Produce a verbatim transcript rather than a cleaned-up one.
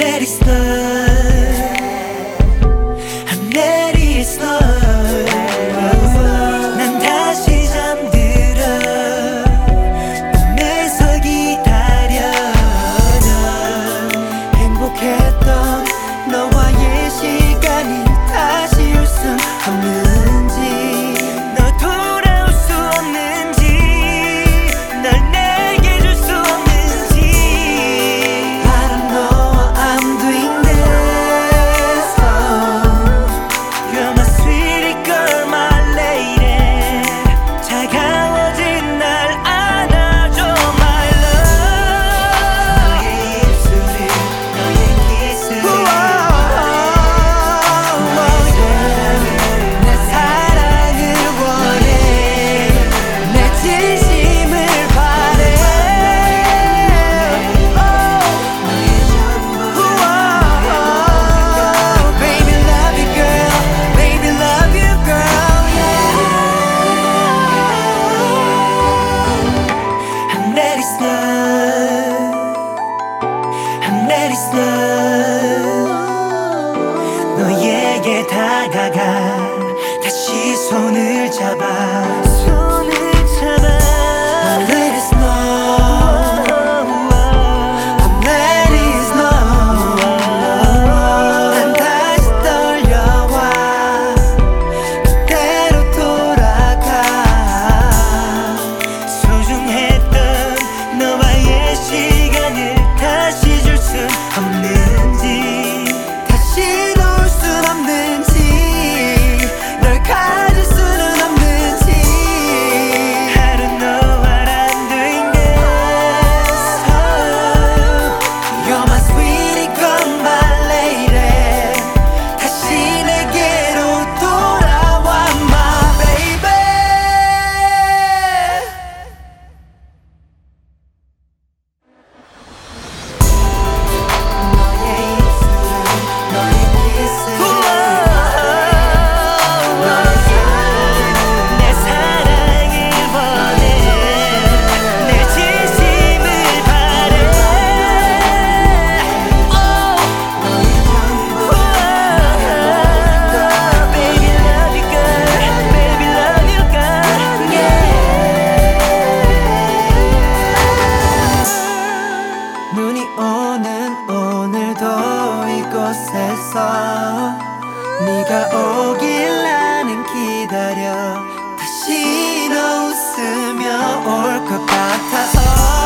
let it slide. I'm let it slide. 난 다시 잠들어 꿈에서 기다려. 행복했던 너와의 시간이 다시 올 순 없는지, 너 돌아올 수 없는지, 널 내게 줄 수 없는지. I don't know what I'm doing this for. You're my sweetie girl, my lady. 차가워진 날 안아줘, my love. 너의 입술이, 너의 키스를, 내 사랑을 원해, 내 진심을 바래. 너의 전부, baby love you girl, baby love you girl, yeah. I'm let it slide. I'm let it slide. 너에게 다가가 다시 손을 잡아, 손을 잡아. I'm let it slide. I'm let it slide. 난 다시 떨려와 그대로 돌아가. 소중했던 너와의 시간을 다시 줄 순 없는지, 다시 놓을 순 없는지, 널 가질 수는 없는지. I don't know what I'm doing this for. You're my sweetie girl, my lady. 다시 내게로 돌아와, my baby. 너의 입술은, 너의 키스는, 내 사랑을 원해, 내 진심을 바래. 너의 전부, baby love you girl, baby love you girl, yeah. 눈이 오는 오늘도 이곳에서 네가 오길 나는 기다려. 다시 너 웃으며 올 것 같아서